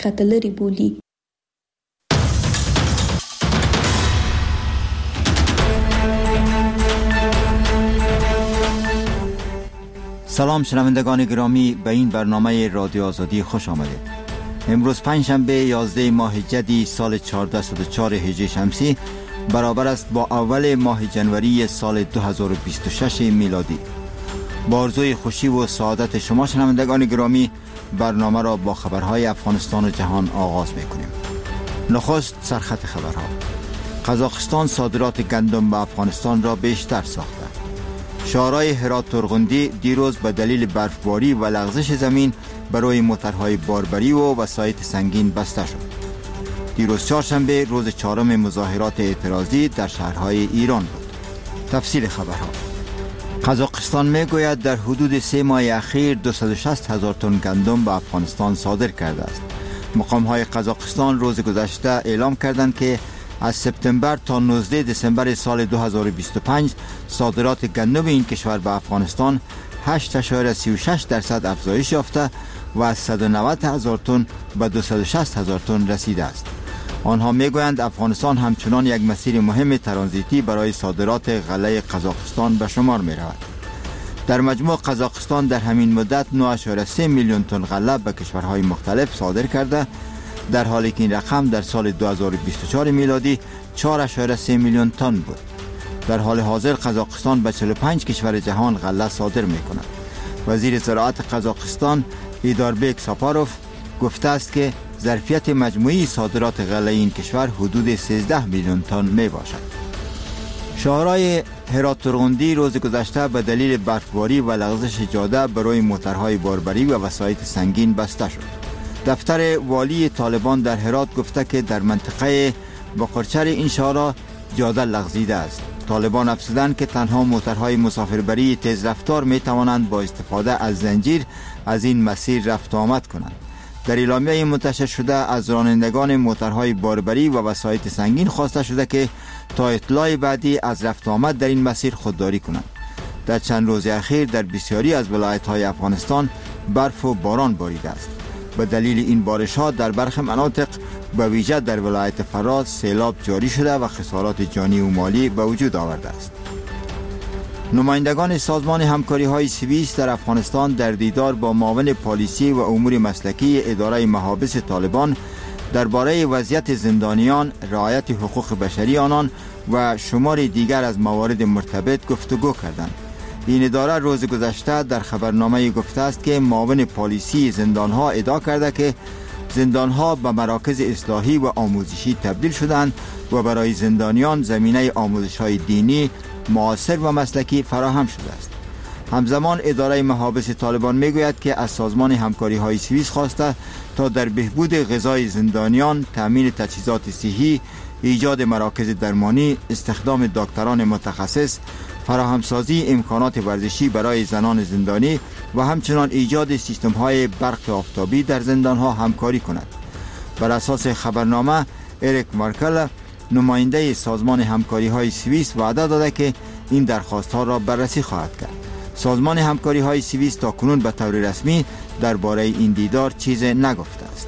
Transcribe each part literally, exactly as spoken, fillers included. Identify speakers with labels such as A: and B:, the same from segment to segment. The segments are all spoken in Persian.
A: حقیقت لري بولي.
B: سلام شنوندگان گرامی، به این برنامه رادیو آزادی خوش آمدید. امروز پنجشنبه یازده ماه جدی سال چهارده صد و چهار هجری شمسی برابر است با اول ماه جنوری سال دو هزار و بیست و شش میلادی. با آرزوی خوشی و سعادت شما شنوندگان گرامی، برنامه را با خبرهای افغانستان و جهان آغاز می‌کنیم. نخست سرخط خبرها. قزاقستان صادرات گندم به افغانستان را بیشتر ساخته. شهرهای هرات ترغندی دیروز به دلیل برفباری و لغزش زمین برای موترهای باربری و وسایط سنگین بسته شد. دیروز چهارشنبه روز چهارم مظاهرات اعتراضی در شهرهای ایران بود. تفصیل خبرها. قزاقستان میگوید در حدود سه ماه اخیر دویست و شصت هزار تن گندم به افغانستان صادر کرده است. مقام‌های قزاقستان روز گذشته اعلام کردند که از سپتامبر تا نوزده دسامبر سال دو هزار و بیست و پنج صادرات گندم این کشور به افغانستان هشت ممیز سی و شش درصد افزایش یافته و از صد و نود هزار تن به دویست و شصت هزار تن رسیده است. آنها میگویند افغانستان همچنان یک مسیر مهم ترانزیتی برای صادرات غله قزاقستان به شمار می رود. در مجموع قزاقستان در همین مدت نه ممیز سه میلیون تن غله به کشورهای مختلف صادر کرده، در حالی که این رقم در سال دو هزار و بیست و چهار میلادی چهار ممیز سه میلیون تن بود. در حال حاضر قزاقستان به چهل و پنج کشور جهان غله صادر می کند. وزیر زراعت قزاقستان ایداربک ساپاروف گفته است که ظرفیت مجموعی صادرات غله این کشور حدود سیزده میلیون تن می باشد. شهرهای هرات ترغندی روز گذشته به دلیل برفباری و لغزش جاده برای موترهای باربری و وسایط سنگین بسته شد. دفتر والی طالبان در هرات گفته که در منطقه باقرچر این شهر جاده لغزیده است. طالبان افزودند که تنها موترهای مسافربری تیز رفتار می توانند با استفاده از زنجیر از این مسیر رفت آمد کنند. در اعلامیه منتشر شده از رانندگان موترهای باربری و وسایط سنگین خواسته شده که تا اطلاع بعدی از رفت آمد در این مسیر خودداری کنند. در چند روز اخیر در بسیاری از ولایت‌های افغانستان برف و باران باریده است. به دلیل این بارش‌ها در برخی مناطق به ویژه در ولایت فراز سیلاب جاری شده و خسارات جانی و مالی به وجود آورده است. نمایندگان سازمان همکاری‌های سوئیس در افغانستان در دیدار با معاون پالیسی و امور مسلکی اداره محابس طالبان درباره وضعیت زندانیان، رعایت حقوق بشری آنان و شمار دیگر از موارد مرتبط گفتگو کردند. این اداره روز گذشته در خبرنامه گفته است که معاون پالیسی زندانها ادعا کرده که زندانها به مراکز اصلاحی و آموزشی تبدیل شدند و برای زندانیان زمینه آموزش‌های دینی، معاصر و مسلکی فراهم شده است. همزمان اداره محابس طالبان میگوید که از سازمان همکاری‌های سوئیس خواسته تا در بهبود غذای زندانیان، تامین تجهیزات صحی، ایجاد مراکز درمانی، استخدام دکتران متخصص، فراهمسازی امکانات ورزشی برای زنان زندانی و همچنان ایجاد سیستم‌های برق آفتابی در زندان‌ها همکاری کند. بر اساس خبرنامه، اریک مارکل نماینده سازمان همکاری‌های سوئیس وعده داده که این درخواست‌ها را بررسی خواهد کرد. سازمان همکاری‌های سوئیس تاکنون به طور رسمی درباره این دیدار چیز نگفته است.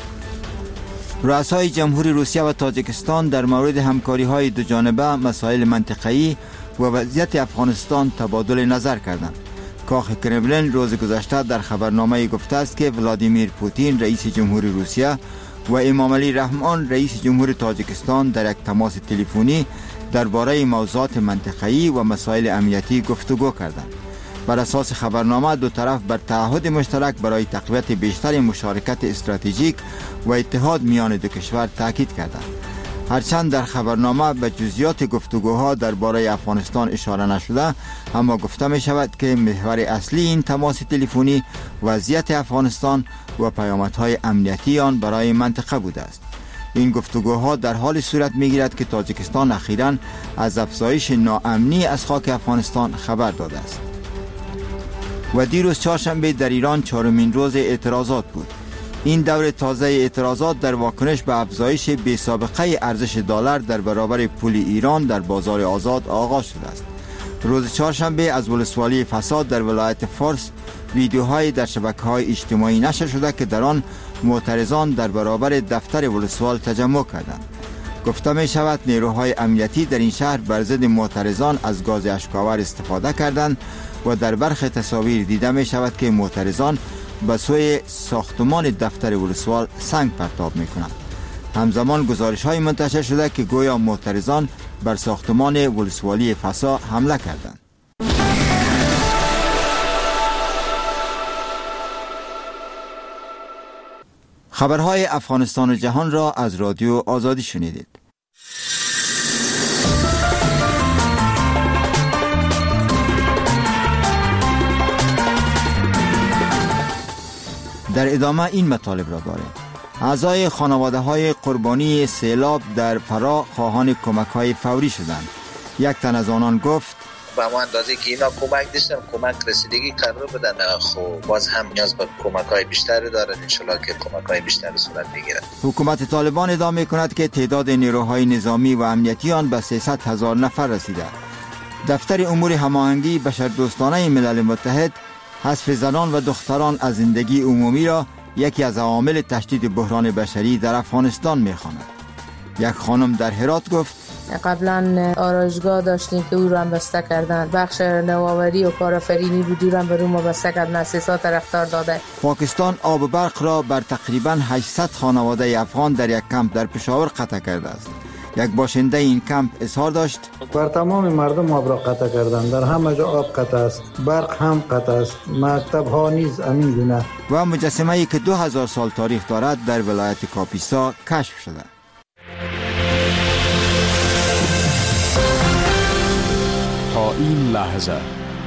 B: رؤسای جمهوری روسیه و تاجیکستان در مورد همکاری‌های دو جانبه، مسائل منطقه‌ای و وضعیت افغانستان تبادل نظر کردند. کاخ کرملین روز گذشته در خبرنامه گفته است که ولادیمیر پوتین رئیس جمهوری روسیه و امام علی رحمان رئیس جمهور تاجیکستان در یک تماس تلفنی درباره موضوعات منطقه‌ای و مسائل امنیتی گفتگو کردند. بر اساس خبرنامه دو طرف بر تعهد مشترک برای تقویت بیشتر مشارکت استراتژیک و اتحاد میان دو کشور تاکید کردند. هرچند در خبرنامه به جزئیات گفتگوها درباره افغانستان اشاره نشده، اما گفته می شود که محور اصلی این تماس تلفنی وضعیت افغانستان و پیامدهای امنیتی آن برای منطقه بوده است. این گفتگوها در حال صورت می گیرد که تاجیکستان اخیراً از افزایش ناامنی از خاک افغانستان خبر داده است. و دیروز چهارشنبه در ایران چهارمین روز اعتراضات بود. این دور تازه اعتراضات در واکنش به افزایش بی‌سابقه ارزش دلار در برابر پول ایران در بازار آزاد آغاز شده است. روز چهارشنبه از ولسوالی فساد در ولایت فارس ویدیوهای در شبکه‌های اجتماعی نشر شده که در آن معترضان در برابر دفتر ولسوال تجمع کردند. گفته می شود نیروهای امنیتی در این شهر بر ضد معترضان از گاز اشک‌آور استفاده کردند و در برخی تصاویر دیده می شود که معترضان به سوی ساختمان دفتر ولسوال سنگ پرتاب می کنند. همزمان گزارش های منتشر شده که گویا معترضان بر ساختمان ولسوالی فسا حمله کردند. خبرهای افغانستان و جهان را از رادیو آزادی شنیدید. در ادامه این مطالب را داریم. اعضای خانواده های قربانی سیلاب در فرا خواهان کمک های فوری شدند. یک تن از آنان گفت
A: به ما اندازه که اینا کمک داشتن کمک رسیدگی کرده بودن، خب باز هم نیاز به کمک های بیشتری دارن، انشالله که کمک های بیشتری صورت بگیرد.
B: حکومت طالبان ادعا می‌کند که تعداد نیروهای نظامی و امنیتی آن به سیصد هزار نفر رسیده. دفتر امور هماهنگی بشردوستانه ملل متحد حذف زنان و دختران از زندگی عمومی را یکی از عوامل تشدید بحران بشری در افغانستان می‌خواند. یک خانم در هرات گفت
C: قبلا آرایشگاه داشتیم که او را هم بسته کردند، بخش نوآوری و کارآفرینی بود او را به روما بسته کردند، مؤسسات طرفدار داده.
B: پاکستان آب و برق را بر تقریباً هشتصد خانواده افغان در یک کمپ در پشاور قطع کرده است. یک باشنده این کمپ اظهار داشت
D: بر تمام مردم آب را قطع کردند، در همه جا آب قطع است، برق هم قطع است، مکتب ها نیز همین گونه.
B: و مجسمه ای که دو هزار سال تاریخ دارد در ولایت کاپیسا کشف شده.
E: تا این لحظه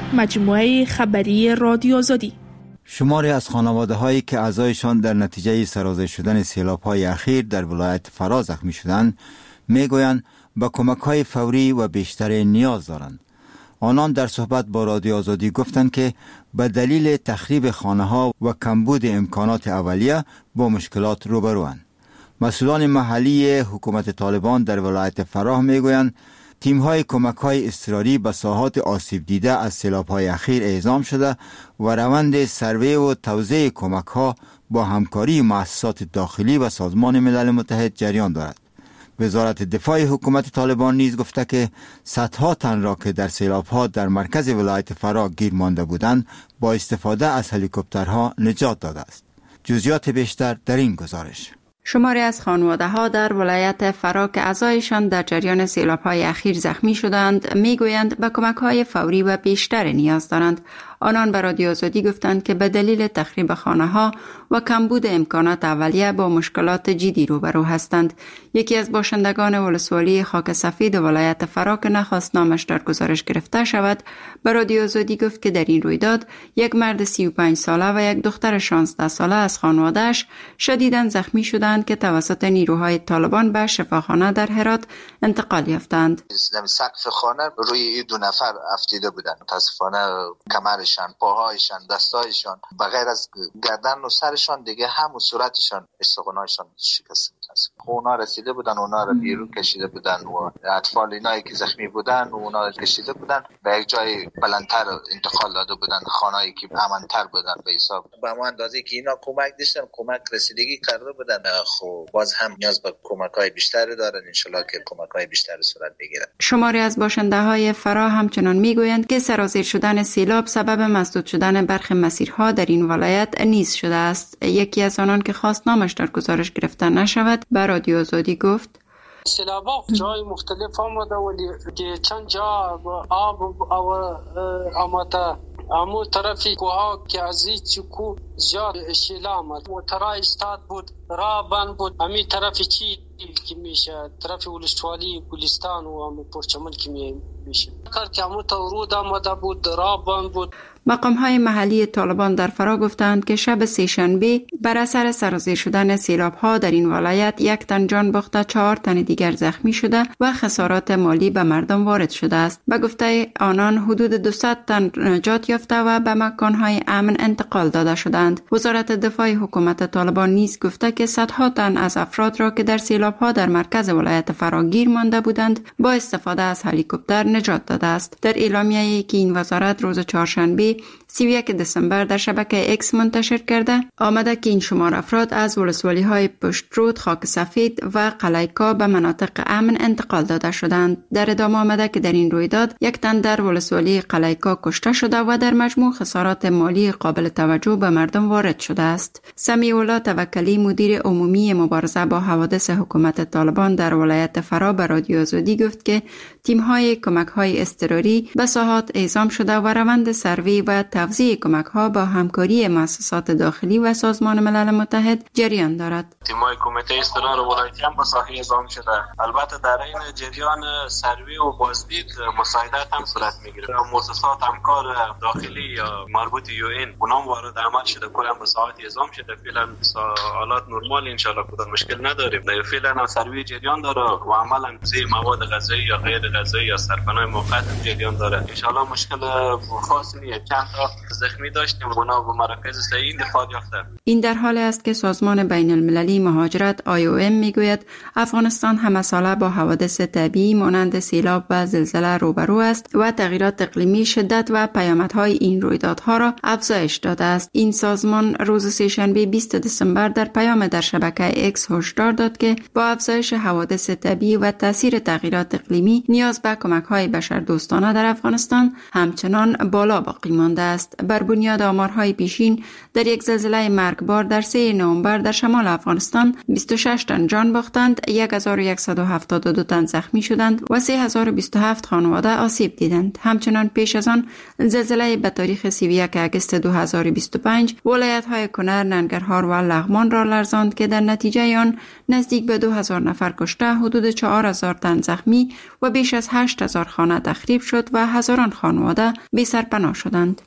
F: مجموعه خبری رادیو آزادی.
B: شماری از خانواده هایی که اعضایشان در نتیجه سرازیر شدن سیلاب های اخیر در ولایت فرا زخمی شدند میگویند به کمک های فوری و بیشتر نیاز دارند. آنان در صحبت با رادیو آزادی گفتند که به دلیل تخریب خانه ها و کمبود امکانات اولیه با مشکلات روبروند. مسئولان محلی حکومت طالبان در ولایت فراه میگویند تیم های کمک های اضطراری به ساحات آسیب دیده از سیلاب های اخیر اعزام شده و روند سروی و توزیع کمک ها با همکاری مؤسسات داخلی و سازمان ملل متحد جریان دارد. وزارت دفاع حکومت طالبان نیز گفته که صدها تن را که در سیلاب ها در مرکز ولایت فرا گیر مانده بودند با استفاده از هلیکوپترها نجات داده است. جزئیات بیشتر در این گزارش.
G: شماری از خانواده ها در ولایت فرا که اعضایشان در جریان سیلاب های اخیر زخمی شدند میگویند به کمک های فوری و بیشتر نیاز دارند. آنان به رادیو آزادی گفتند که به دلیل تخریب خانه ها و کمبود امکانات اولیه با مشکلات جدی روبرو هستند. یکی از باشندگان ولسوالی خاک سفید ولایت فرا که نخواست نامش در گزارش گرفته شود به رادیو آزادی گفت که در این رویداد یک مرد سی و پنج ساله و یک دختر شانزده ساله از خانواده‌اش شدیداً زخمی شدند که توسط نیروهای طالبان به شفاخانه در هرات انتقال یافتند.
A: سقف خانه روی دو نفر افتیده بودند. متاسفانه کمرشان، پاهایشان، دستایشان بغیر از گردن و سرشان دیگه هم صورتشان استخوان‌هایشان شکسته بود. اونا رسیده بودن، اونا رو بیرون کشیده بودن و اطفال اینایی که زخمی بودن و اونا رو کشیده بودن به یک جای بلندتر انتقال داده بودن، خانه‌ای که امن‌تر بودن به حساب. به ما اندازه که اینا کمک داشتن کمک رسیدگی کرده بودن، خب باز هم نیاز به کمک‌های بیشتری دارن، انشالله که کمک‌های بیشتری صورت بگیرد.
G: شماری از باشنده‌های فرا همچنان میگویند که سرازیر شدن سیلاب سبب مسدود شدن برخی مسیرها در این ولایت نیز شده است. یکی از آنان که خواست نامش در گزارش گرفته نشود به رادیو آزادی گفت
H: سیلاب‌ها جای مختلف آمده ولی که چند جا آب و آمده امو طرفی کوها که از این چکو زیاد شیله آمد، موترها استاد بود، راه بند بود. امی طرفی چی که میشه طرف ولسوالی گلستان و امی پرچمن که میشه کار که امو تا ورود آمده بود، راه بند بود.
G: مقام‌های محلی طالبان در فرا گفتند که شب سه‌شنبه بر اثر سرازیر شدن سیلاب‌ها در این ولایت یک تن جان باخته، چهار تن دیگر زخمی شده و خسارات مالی به مردم وارد شده است. به گفته آنان حدود دویست تن نجات یافته و به مکان‌های امن انتقال داده شدند. وزارت دفاع حکومت طالبان نیز گفته که صدها تن از افراد را که در سیلاب‌ها در مرکز ولایت فرا گیر مانده بودند با استفاده از هلیکوپتر نجات داده است. در اعلامیه‌ای که این وزارت روز چهارشنبه سی و یک دسامبر در شبکه اکس منتشر کرده آمده که این شمار افراد از ولسوالی های پشترود، خاک سفید و قلیکا به مناطق امن انتقال داده شدند. در ادامه آمده که در این رویداد یک تن در ولسوالی قلیکا کشته شده و در مجموع خسارات مالی قابل توجه به مردم وارد شده است. سمیع الله توکلی، مدیر عمومی مبارزه با حوادث حکومت طالبان در ولایت فرا، به رادیو آزادی گفت که تیم‌های کمک‌های اضطراری به ساحات اعزام شده و روند سروی و توزیع کمک‌ها با همکاری مؤسسات داخلی و سازمان ملل متحد جریان دارد.
I: تیم‌های کمیته اضطرار ولایتی هم به ساحه اعزام شده. البته در این جریان سروی و بازدید مساعدت هم صورت می‌گیره. مؤسسات همکار داخلی یا مربوط یو این اونام وارد عمل شده، کلا به ساحات اعزام شده. فعلا حالات نرمال ان شاء الله، کدام مشکل نداریم. فعلا هم سروی جریان داره و عمل هم زی مواد غذایی یا غیر غذایی یا سرپناه موقت جریان داره. ان شاء الله مشکل خاصی نیست. چند تا زخمی داشتیم، اونا به مراکز صحی انتقال یافته.
G: این در حالی است که سازمان بین المللی مهاجرت آی او ام میگوید افغانستان همه ساله با حوادث طبیعی مانند سیلاب و زلزله روبرو است و تغییرات اقلیمی شدت و پیامدهای این رویدادها را افزایش داده است. این سازمان روز سه‌شنبه بیست دسامبر در پیام در شبکه اکس هشدار داد که با افزایش حوادث طبیعی و تاثیر تغییرات اقلیمی نیاز به کمک‌های بشردوستانه در افغانستان همچنان بالا باقی مانده است. بر بنیاد آمارهای پیشین در یک زلزله مرگبار در سوم نوامبر در شمال افغانستان بیست و شش تن جان باختند، هزار و صد و هفتاد و دو تن زخمی شدند و سه هزار و بیست و هفت خانواده آسیب دیدند. همچنان پیش از آن زلزله به تاریخ سی و یک آگوست دو هزار و بیست و پنج ولایت‌های کنر، ننگرهار و لغمان را لرزاند که در نتیجه آن نزدیک به دو هزار نفر کشته، حدود چهار هزار تن زخمی و بیش از هشت هزار خانه تخریب شد و هزاران خانواده بی سرپناه شدند.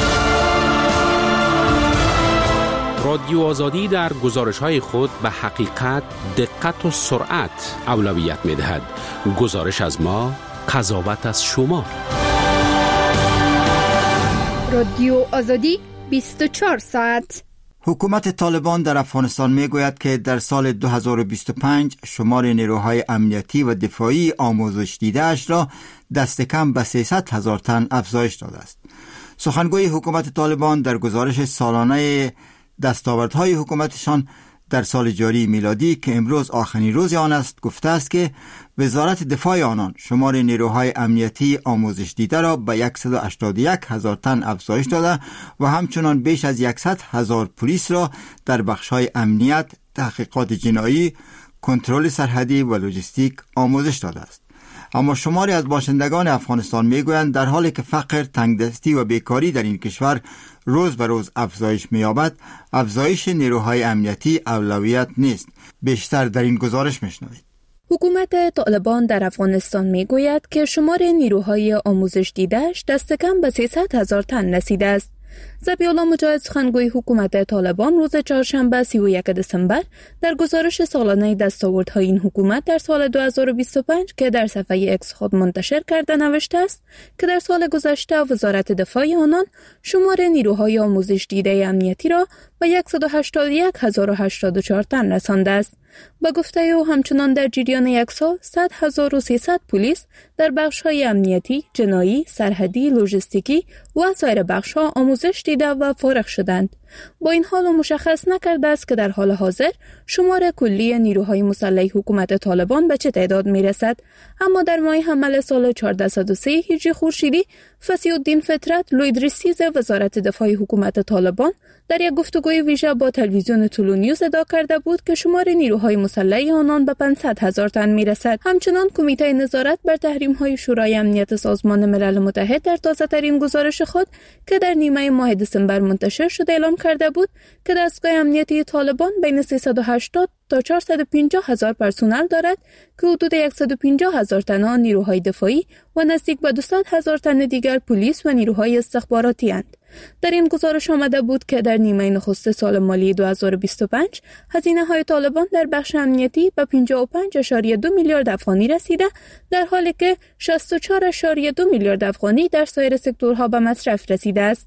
E: رادیو آزادی در گزارش‌های خود به حقیقت، دقت و سرعت اولویت می‌دهد. گزارش از ما، قضاوت از شما.
F: رادیو آزادی بیست و چهار ساعت.
B: حکومت طالبان در افغانستان میگوید که در سال دو هزار و بیست و پنج شمار نیروهای امنیتی و دفاعی آموزش دیده اش را دست کم به سیصد هزار تن افزایش داده است. سخنگوی حکومت طالبان در گزارش سالانه دستاوردهای حکومتشان در سال جاری میلادی که امروز آخرین روز آن است گفته است که وزارت دفاع آنان شمار نیروهای امنیتی آموزش دیده را به صد و هشتاد و یک هزار تن افزایش داده و همچنان بیش از صد هزار پلیس را در بخش‌های امنیت، تحقیقات جنایی، کنترل سرحدی و لوجستیک آموزش داده است. اما شماری از باشندگان افغانستان میگویند در حالی که فقر، تنگدستی و بیکاری در این کشور روز به روز افزایش می‌یابد، افزایش نیروهای امنیتی اولویت نیست. بیشتر در این گزارش میشنوید.
F: حکومت طالبان در افغانستان میگوید که شمار نیروهای آموزش دیده‌اش دست کم به سیصد هزار تن رسیده است. ذبیح الله مجاهد، سخنگوی حکومت طالبان، روز چهارشنبه سی و یک دسامبر در گزارش سالانه دستاوردهای این حکومت در سال دو هزار و بیست و پنج که در صفحه اکس خود منتشر کرده نوشته است که در سال گذشته وزارت دفاع آنان شمار نیروهای آموزش دیده امنیتی را به صد و هشتاد و یک هزار و هشتاد و چهار تن رسانده است. با گفته او همچنان در جریان یک سال صد هزار و سیصد پلیس در بخش‌های امنیتی، جنایی، سرحدی، لوجستیکی و سایر بخش‌ها آموزش دیده و فارغ شدند. با این حال مشخص نکرده است که در حال حاضر شمار کلی نیروهای مسلح حکومت طالبان به چه تعداد میرسد. اما در ماه حمل سال چهارصد و سه هجری خورشیدی، فصیح الدین فطرت، لویدریسیز وزارت دفاع حکومت طالبان در یک گفتگوی ویژه با تلویزیون طلو نیوز ادعا کرده بود که شمار نیروهای مسلح آنان به پانصد هزار تن میرسد. همچنان کمیته نظارت بر تحریم‌های شورای امنیت سازمان ملل متحد در تازه‌ترین گزارش خود که در نیمه ماه دسامبر منتشر شده اعلام کرده بود که دستگاه امنیتی طالبان بین سیصد و هشتاد تا چهارصد و پنجاه هزار پرسنل دارد که حدود صد و پنجاه هزار تن آن نیروهای دفاعی و نزدیک به دویست هزار تن دیگر پلیس و نیروهای استخباراتی اند. در این گزارش آمده بود که در نیمه نخست سال مالی دو هزار و بیست و پنج هزینه های طالبان در بخش امنیتی به پنجاه و پنج اشاریه دو میلیارد افغانی رسیده، در حالی که شصت و چهار اشاریه دو میلیارد افغانی در سایر سکتورها به مصرف رسیده است.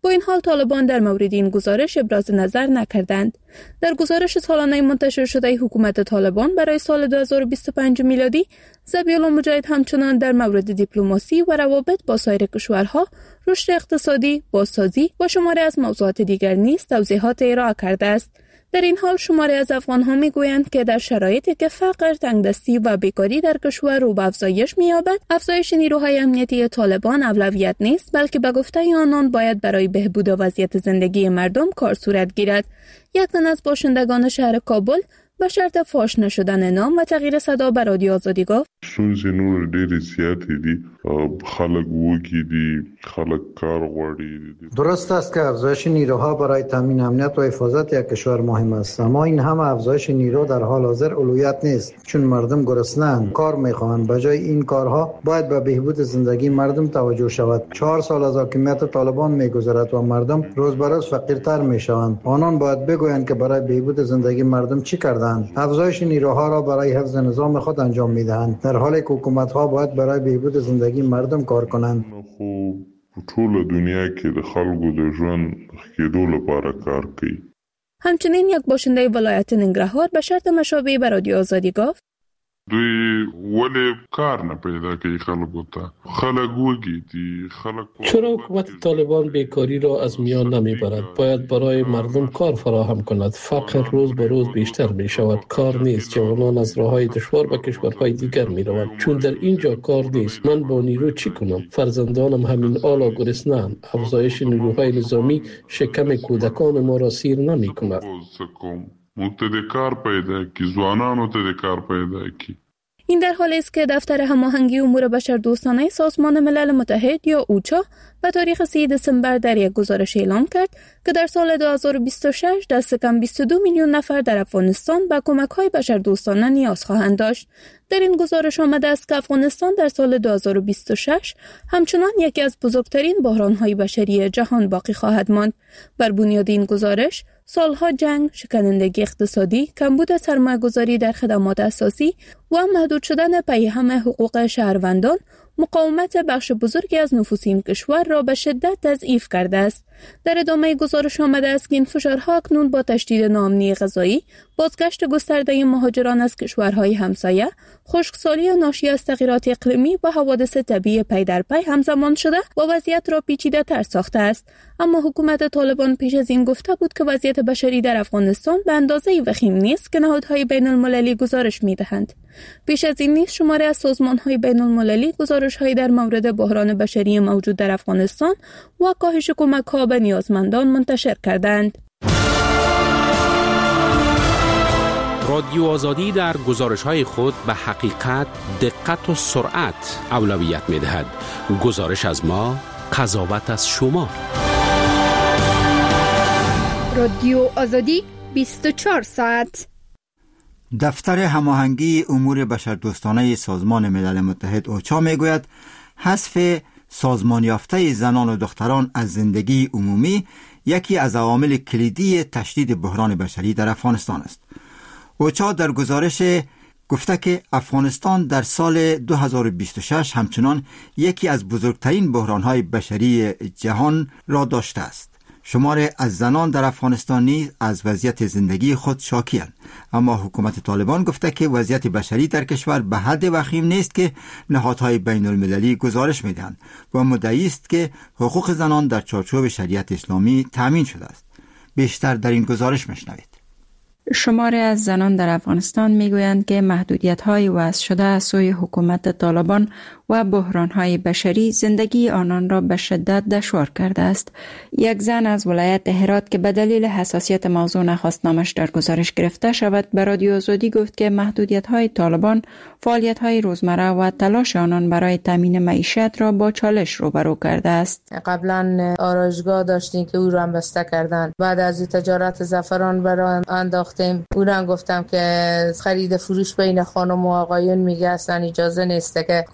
F: با این حال طالبان در مورد این گزارش ابراز نظر نکردند. در گزارش سالانه منتشر شده حکومت طالبان برای سال دو هزار و بیست و پنج میلادی، ذبیح‌الله مجاهد همچنان در مورد دیپلماسی و روابط با سایر کشورها، رشد اقتصادی، بازسازی و شماری از موضوعات دیگر نیز توضیحات ارائه کرده است. در این حال شماری از افغان‌ها می‌گویند که در شرایطی که فقر، تنگدستی و بیکاری در کشور رو به افزایش می‌یابد، افزایش نیروهای امنیتی طالبان اولویت نیست، بلکه به گفته آنان باید برای بهبود وضعیت زندگی مردم کار صورت گیرد. یک تن از باشندگان شهر کابل به شرط فاش نشدن نام و تغییر صدا به رادیو آزادی گفت:
J: ستونزې نور ډېرې زیاتې دي، خلک وږي دي، خلک کار غواړي.
D: درست است که افزایش نیروها برای تامین امنیت و حفاظت یک کشور مهم است، اما این همه افزایش نیرو در حال حاضر اولویت نیست، چون مردم گرسنه‌اند، کار می‌خواهند. بجای این کارها باید به بهبود زندگی مردم توجه شود. چهار سال از حاکمیت طالبان می‌گذرد و مردم روز به روز فقیرتر می‌شوند. آنان باید بگویند که برای بهبود زندگی مردم چی کردند. افزایش نیروها را برای حفظ نظام خود انجام می‌دهند، در حالی که حکومت‌ها باید برای بهبود زندگی مردم کار کنند.
J: خو په ټوله دنیا کې د خلکو د ژوند کېدو لپاره کار کوي.
F: همچنین یک باشنده ولایت ننګرهار به شرط مشابه به رادیو آزادی گفت:
J: دوی ولی کار نه پیدا کوي خلکو ته، خلک وږي دي، خلک.
K: چرا حکومت طالبان بیکاری را از میان نمیبرد؟ باید برای مردم کار فراهم کند. فقر روز به روز بیشتر می شود، کار نیست، جوانان از راههای دشوار به کشورهای دیگر می روند، چون در اینجا کار نیست. من با نیرو چی کنم؟ فرزندانم همین آلا گرسنه‌اند. افزایش نیروهای نظامی شکم کودکان ما را سیر نمی کند.
J: متدکار پیدا کی، ځوانانو ته د کار پیدا کی.
F: این در حالی است که دفتر هماهنگی امور بشردوستانه سازمان ملل متحد یا اوچا به تاریخ سوم دسامبر در یک گزارش اعلام کرد که در سال دو هزار و بیست و شش دست کم بیست و دو میلیون نفر در افغانستان به کمک‌های بشردوستانه نیاز خواهند داشت. در این گزارش آمده است که افغانستان در سال دو هزار و بیست و شش همچنان یکی از بزرگترین بحران‌های بشری جهان باقی خواهد ماند. بر بنیاد این گزارش، سالها جنگ، شکنندگی اقتصادی، کمبود سرمایه‌گذاری در خدمات اساسی و محدود شدن پیهم حقوق شهروندان مقاومت بخش بزرگی از نفوس این کشور را به شدت تضعیف کرده است. در ادامه گزارش آمده است که این فشارها اکنون با تشدید ناامنی غذایی، بازگشت گسترده مهاجران از کشورهای همسایه، خشکسالی ناشی از تغییرات اقلیمی و حوادث طبیعی پی در پی همزمان شده و وضعیت را پیچیده تر ساخته است. اما حکومت طالبان پیش از این گفته بود که وضعیت بشری در افغانستان به اندازه وخیم نیست که نهادهای بین المللی گزارش می‌دهند. پیش از این نیز شماری از سازمان‌های بین المللی گزارش‌هایی در مورد بحران بشری موجود در افغانستان و کاهش کمک‌ها به نیازمندان منتشر کردند.
E: رادیو آزادی در گزارش‌های خود به حقیقت، دقت و سرعت اولویت می‌دهد. گزارش از ما، قضاوت از شما.
F: رادیو آزادی بیست و چهار ساعت.
B: دفتر هماهنگی امور بشردوستانه سازمان ملل متحد اوچا میگوید حذف سازمان یافته زنان و دختران از زندگی عمومی یکی از عوامل کلیدی تشدید بحران بشری در افغانستان است. اوچا در گزارش گفته که افغانستان در سال دو هزار و بیست و شش همچنان یکی از بزرگترین بحران‌های بشری جهان را داشته است. شمار از زنان در افغانستان نیز از وضعیت زندگی خود شاکی‌اند، اما حکومت طالبان گفته که وضعیت بشری در کشور به حد وخیم نیست که نهادهای بین المللی گزارش می‌دهند و مدعی است که حقوق زنان در چارچوب شریعت اسلامی تامین شده است. بیشتر در این گزارش می‌شنوید.
G: شماری از زنان در افغانستان میگویند که محدودیت‌های وضع شده از سوی حکومت طالبان و بحران‌های بشری زندگی آنان را به شدت دشوار کرده است. یک زن از ولایت هرات که به دلیل حساسیت موضوع نخواست نامش در گزارش گرفته شود، به رادیو آزادی گفت که محدودیت‌های طالبان فعالیت‌های روزمره و تلاش آنان برای تامین معیشت را با چالش روبرو کرده است.
C: قبلا آرایشگاه داشتیم که او را هم بسته کردن. بعد از تجارت زعفران برای انداختیم. او را گفتم که خرید فروش بین خانم و آقایون میگه اصلا اجازه نیست که کدوم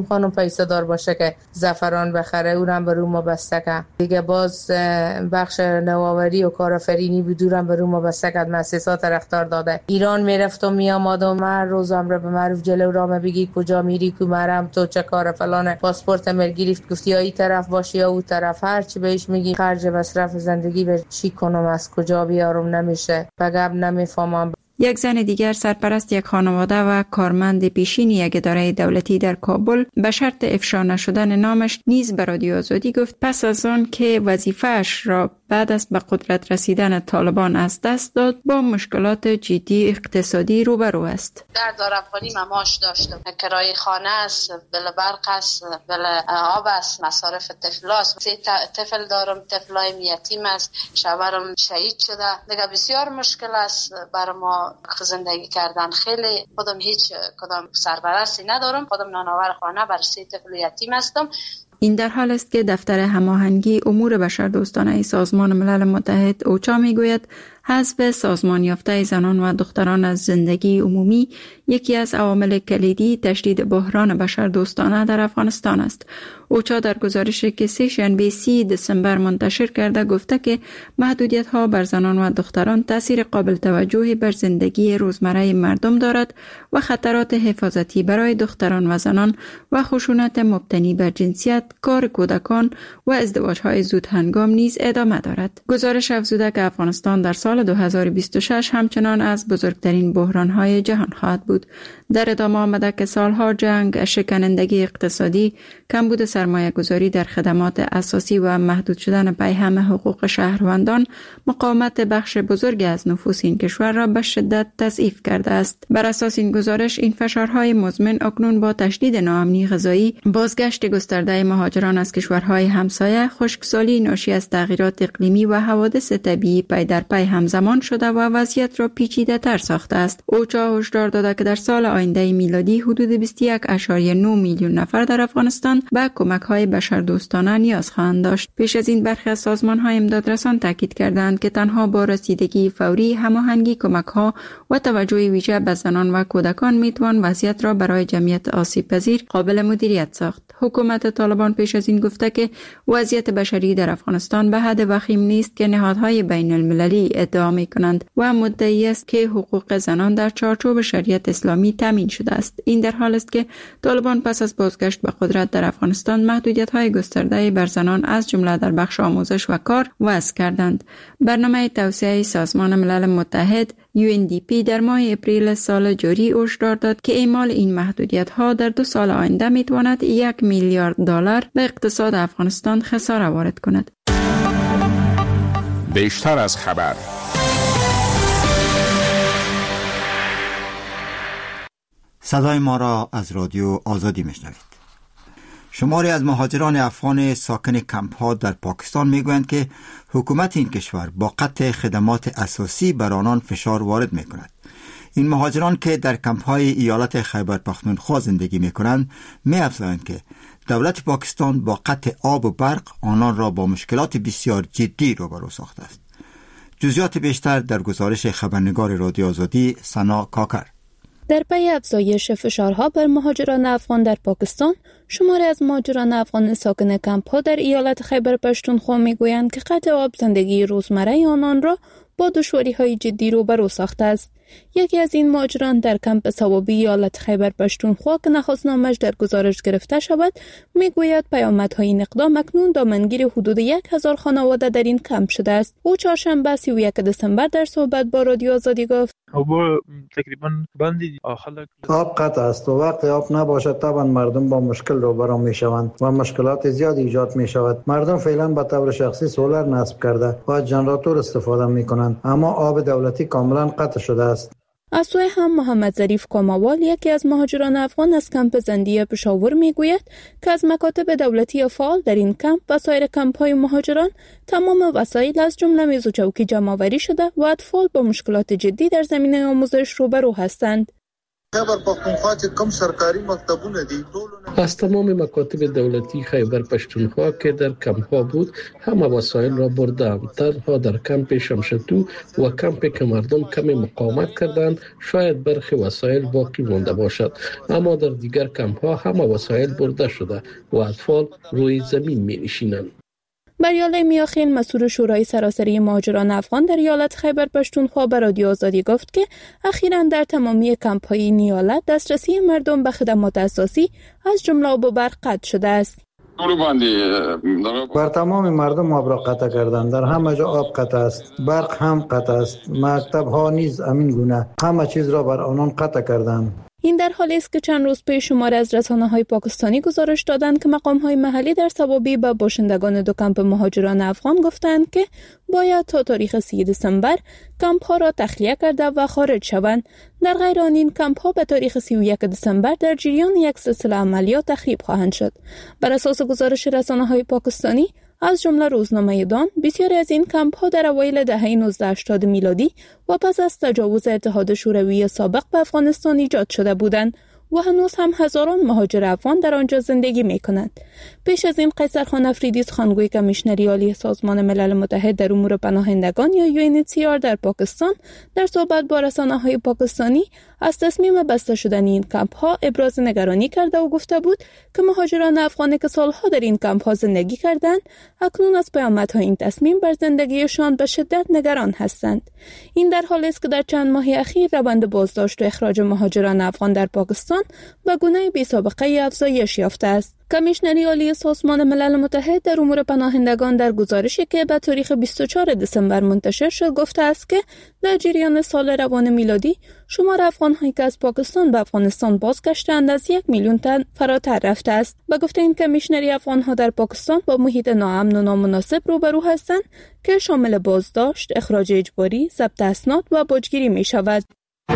C: کدام خانم پیسه دار باشه که زعفران بخره، اونم به رو ما بسته کرد. دیگه باز بخش نوآوری و کارآفرینی بدورم به رو ما بسته کرد، مؤسسات رفتار داده. ایران میرفت و میامد و من روزم رو به معروف جلو راه بگی کجا میری کو مرم تو چه کار فلان، پاسپورت مل گرفت گفتی یا این طرف باشی یا اون طرف، هر چی بهش میگی خرج مصرف زندگی به چی کنم، از کجا بیارم نمیشه، بگم نمیفهمم.
G: یک زن دیگر سرپرست یک خانواده و کارمند پیشین یک اداره دولتی در کابل به شرط افشا نشدن نامش نیز به رادیو آزادی گفت پس از آن که وظیفه‌اش را بعد از به قدرت رسیدن طالبان از دست داد با مشکلات جدی اقتصادی روبرو است.
L: در دارافغانی معاش داشتم، کرایه خانه است، بل برق است، بل آب است، مصارف طفل است، سه طفل دارم، طفلایم یتیم است، شوهرم شهید شده. دیگه بسیار مشکل است بر ما زندگی کردن. خیلی خودم هیچ کدام سرپرستی ندارم، خودم نانآور خانه بر سه طفل یتیم هستم.
G: این در حال است که دفتر هماهنگی امور بشردوستانه سازمان ملل متحد اوچا میگوید حذف سازمان یافته زنان و دختران از زندگی عمومی یکی از عوامل کلیدی تشدید بحران بشردوستانه در افغانستان است. اوچا در گزارشی که سه شنبه سی دسامبر منتشر کرده گفته که محدودیت‌ها بر زنان و دختران تاثیر قابل توجهی بر زندگی روزمره مردم دارد و خطرات حفاظتی برای دختران و زنان و خشونت مبتنی بر جنسیت، کار کودکان و ازدواج‌های زود هنگام نیز ادامه دارد. گزارش افزوده که افغانستان در سال دو هزار و بیست و شش همچنان از بزرگترین بحران‌های جهان خواهد بود. در ادامه آمده که سالها جنگ، شکنندگی اقتصادی، کمبود سرمایه‌گذاری در خدمات اساسی و محدود شدن پیهم حقوق شهروندان مقاومت بخش بزرگی از نفوس این کشور را به شدت تضعیف کرده است. بر اساس این گزارش این فشارهای مزمن اکنون با تشدید ناامنی غذایی، بازگشت گسترده مهاجران از کشورهای همسایه، خشکسالی ناشی از تغییرات اقلیمی و حوادث طبیعی پی در پی همزمان شده و وضعیت را پیچیده تر ساخته است. اوچا هشدار داده که در سال آینده میلادی حدود بیست و یک ممیز نه میلیون نفر در افغانستان به کمک‌های بشردوستانه نیاز خواهند داشت. پیش از این برخی از سازمان‌های امدادرسان تاکید کردند که تنها با رسیدگی فوری، هماهنگی کمک‌ها و توجه ویژه به زنان و کودکان میتوان وضعیت را برای جمعیت آسیب‌پذیر قابل مدیریت ساخت. حکومت طالبان پیش از این گفته که وضعیت بشری در افغانستان به حد وخیم نیست که نهادهای بین المللی ادعا می‌کنند و مدعی است که حقوق زنان در چارچوب شریعت اسلامی تامین شده است. این در حال است که طالبان پس از بازگشت به قدرت در افغانستان محدودیت‌های گسترده بر زنان از جمله در بخش آموزش و کار وضع کردند. برنامه توسعه سازمان ملل متحد یو ان دی پی در ماه اپریل سال جاری هشدار داد که اعمال این محدودیت‌ها در دو سال آینده می‌تواند یک میلیارد دلار به اقتصاد افغانستان خساره وارد کند.
E: بیشتر از خبر.
B: صدای ما را از رادیو آزادی میشنوید. شماری از مهاجران افغان ساکن کمپ ها در پاکستان میگویند که حکومت این کشور با قطع خدمات اساسی بر آنان فشار وارد میکند. این مهاجران که در کمپ های ایالت خیبر پختونخوا زندگی میکنند می‌افزایند که دولت پاکستان با قطع آب و برق آنان را با مشکلات بسیار جدی روبرو ساخته است. جزئیات بیشتر در گزارش خبرنگار رادیو آزادی سنا کاکر.
F: در پی افزایش فشارها بر مهاجران افغان در پاکستان، شماری از مهاجران افغان ساکن کمپ‌ها در ایالت خیبر پختونخوا میگویند که قطع آب زندگی روزمره آنان را با دشواری‌های جدی روبرو ساخته است. یکی از این مهاجران در کمپ ثوابی ایالت خیبر پختونخوا که نخست نامش در گزارش گرفته شود میگوید پیامدهای این اقدام اکنون دامنگیر حدود یک هزار خانواده در این کمپ شده است. او چهارشنبه سی و یک دسامبر در صحبت با رادیو آزادی گفت
M: آب تقریبا بندی
D: آب قطع است و وقتی آب نباشد طبعا مردم با مشکل روبرو می شوند و مشکلات زیاد ایجاد می شود. مردم فعلا به طور شخصی سولر نصب کرده و از جنراتور استفاده می کنند، اما آب دولتی کاملا قطع شده است.
F: از سوی هم محمد ظریف کاموال، یکی از مهاجران افغان از کمپ زندیه پشاور میگوید که از مکاتب دولتی فعال در این کمپ و سایر کمپ‌های مهاجران تمام وسایل از جمله میز و چوکی جمع‌آوری شده و اطفال با مشکلات جدی در زمینه آموزش روبرو هستند.
N: خیبر پختونخوا چې کوم سرکاري مکتبونه دي
K: از تمام مکاتب دولتی خیبر پشتونخوا که در کمپ‌ها بود همه وسایل را بردند. تنها در کمپ شمشتو و کمپی که مردم کمی مقاومت کردند شاید برخی وسایل باقی مانده باشد، اما در دیگر کمپ‌ها همه وسایل برده شده و اطفال روی زمین می نشینند.
F: بریاله میاخیل مسئول شورای سراسری مهاجران افغان در ایالت خیبر پشتونخوا به رادیو آزادی گفت که اخیراً در تمامی کمپ‌های این ایالت دسترسی مردم به خدمات اساسی از جمله آب و برق قطع شده است.
D: بر تمام مردم آب را قطع کردند. در همه جا آب قطع است، برق هم قطع است، مکتب ها نیز همین گونه، همه چیز را بر آنان قطع کردند.
F: این در حالی است که چند روز پیش شماری از رسانه‌های پاکستانی گزارش دادند که مقام‌های محلی در سوابی به باشندگان دو کمپ مهاجران افغان گفتند که باید تا تاریخ سی دسامبر کمپ‌ها را تخلیه کرده و خارج شوند. در غیر آن این کمپ‌ها به تاریخ سی و یک دسامبر در جریان یک سلسله عملیات تخریب خواهند شد. بر اساس گزارش رسانه‌های پاکستانی از جمله روزنامه دان، بسیاری از این کمپ‌ها در اوایل دهه نوزده هشتاد میلادی و پس از تجاوز اتحاد شوروی سابق به افغانستان ایجاد شده بودند و هنوز هم هزاران مهاجر افغان در آنجا زندگی می‌کنند. پیش از این قیصر خان افریدی سخنگوی کمیشنری عالی سازمان ملل متحد در امور پناهندگان یا یو ان اچ سی آر در پاکستان در صحبت با رسانه‌های پاکستانی از تصمیم بسته شدن این کمپ‌ها ابراز نگرانی کرده و گفته بود که مهاجران افغانی که سالها در این کمپ‌ها زندگی کردند اکنون از پیامدهای این تصمیم بر زندگیشان به شدت نگران هستند. این در حالی است که در چند ماه اخیر روند بازداشت و اخراج مهاجران افغان در پاکستان به گونه بی‌سابقه افزایش یافته است. کمیشنری عالی سازمان ملل متحد در امور پناهندگان در گزارشی که به تاریخ بیست و چهارم دسامبر منتشر شد گفته است که در جریان سال روان میلادی شمار افغان‌هایی که از پاکستان به افغانستان بازگشتند از یک میلیون تن فراتر رفته است. به گفته این کمیشنری، افغان‌ها در پاکستان با محیط ناامن و نامناسب روبرو هستند که شامل بازداشت، اخراج اجباری، ضبط اسناد و باجگیری می‌شود.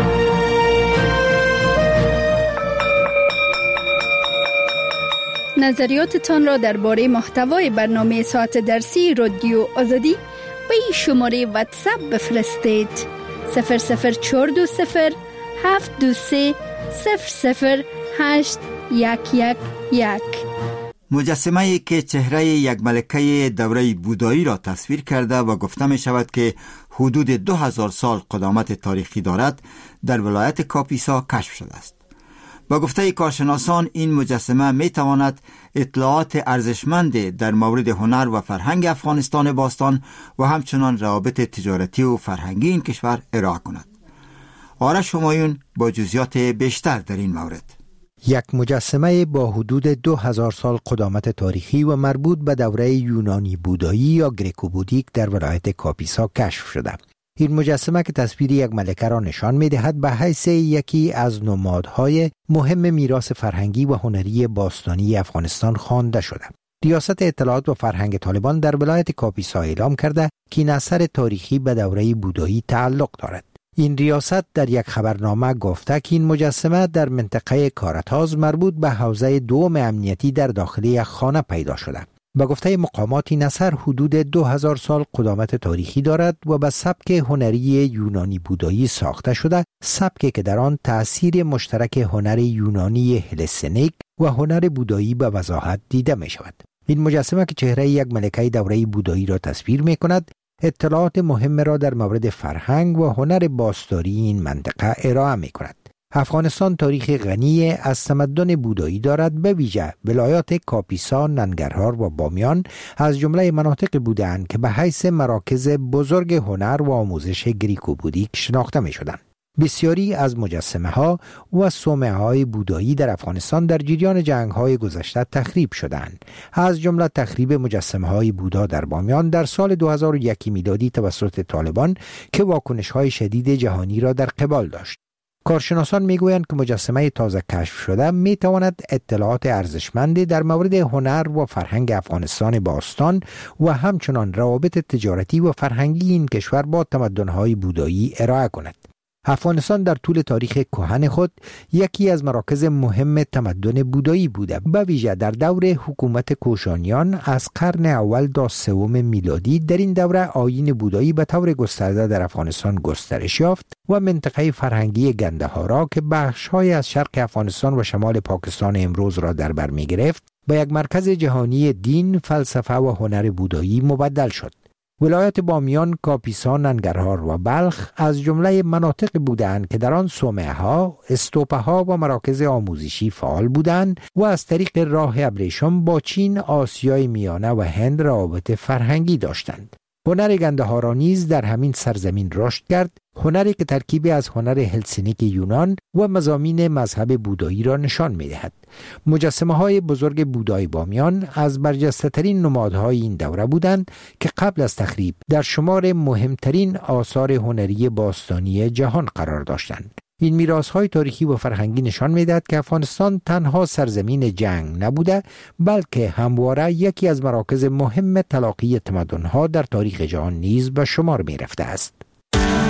O: نظریاتتان را درباره محتوای برنامه ساعت درسی رادیو آزادی به این شماره واتساپ بفرستید: صفر صفر چهار دو صفر هفت دو سه صفر صفر هشت یک یک یک.
B: مجسمه ای که چهره یک ملکه دوره بودایی را تصویر کرده و گفته می شود که حدود دو هزار سال قدامت تاریخی دارد در ولایت کاپیسا کشف شده است. با گفته کارشناسان این مجسمه می تواند اطلاعات ارزشمند در مورد هنر و فرهنگ افغانستان باستان و همچنان روابط تجارتی و فرهنگی این کشور ارائه کند. آرش همایون با جزئیات بیشتر در این مورد.
P: یک مجسمه با حدود دو هزار سال قدامت تاریخی و مربوط به دوره یونانی بودایی یا گریکو بودیک در ولایت کاپیسا کشف شده. این مجسمه که تصویر یک ملکه را نشان می‌دهد به حیث یکی از نمادهای مهم میراث فرهنگی و هنری باستانی افغانستان خوانده شده. ریاست اطلاعات و فرهنگ طالبان در ولایت کاپیسا اعلام کرده که این اثر تاریخی به دوره بودایی تعلق دارد. این ریاست در یک خبرنامه گفته که این مجسمه در منطقه کارتاز مربوط به حوزه دوم امنیتی در داخل یک خانه پیدا شده. با گفته مقامات این اثر حدود دو هزار سال قدامت تاریخی دارد و به سبک هنری یونانی بودایی ساخته شده، سبکی که در آن تأثیر مشترک هنر یونانی هلسنیک و هنر بودایی به وضاحت دیده می شود. این مجسمه که چهره یک ملکه دوره بودایی را تصویر می کند، اطلاعات مهم را در مورد فرهنگ و هنر باستانی این منطقه ارائه می کند. افغانستان تاریخ غنی از تمدن بودایی دارد، به ویژه ولایات کاپیسا، ننگرهار و بامیان از جمله مناطق بودند که به حیث مراکز بزرگ هنر و آموزش گریکو بودیک شناخته می شدند. بسیاری از مجسمه ها و صومعه های بودایی در افغانستان در جریان جنگ های گذشته تخریب شدند، از جمله تخریب مجسمه های بودا در بامیان در سال دو هزار و یک میلادی توسط طالبان که واکنش های شدید جهانی را در قبال داشت. کارشناسان میگویند که مجسمه تازه کشف شده میتواند اطلاعات ارزشمندی در مورد هنر و فرهنگ افغانستان باستان و همچنان روابط تجارتی و فرهنگی این کشور با تمدن‌های بودایی ارائه کند. افغانستان در طول تاریخ کهن خود یکی از مراکز مهم تمدن بودایی بوده، به ویژه در دور حکومت کوشانیان از قرن اول تا سوم میلادی. در این دوره آیین بودایی به طور گسترده در افغانستان گسترش یافت و منطقه فرهنگی گندهارا که بخش‌های از شرق افغانستان و شمال پاکستان امروز را در بر می‌گرفت، به یک مرکز جهانی دین، فلسفه و هنر بودایی مبدل شد. ولایت بامیان، کاپیسا، ننگرهار و بلخ از جمله مناطق بودند که در آن صومعه‌ها، استوپه‌ها و مراکز آموزشی فعال بودند و از طریق راه ابریشم با چین، آسیای میانه و هند روابط فرهنگی داشتند. هنر گندهارا نیز در همین سرزمین رشد کرد، هنری که ترکیبی از هنر هلسینیک یونان و مضامین مذهب بودایی را نشان می‌دهد. مجسمه‌های بزرگ بودای بامیان از برجسته‌ترین نمادهای این دوره بودند که قبل از تخریب در شمار مهمترین آثار هنری باستانی جهان قرار داشتند. این میراث‌های تاریخی و فرهنگی نشان می‌دهد که افغانستان تنها سرزمین جنگ نبوده، بلکه همواره یکی از مراکز مهم تلاقی تمدن‌ها در تاریخ جهان نیز به شمار می‌رفته است.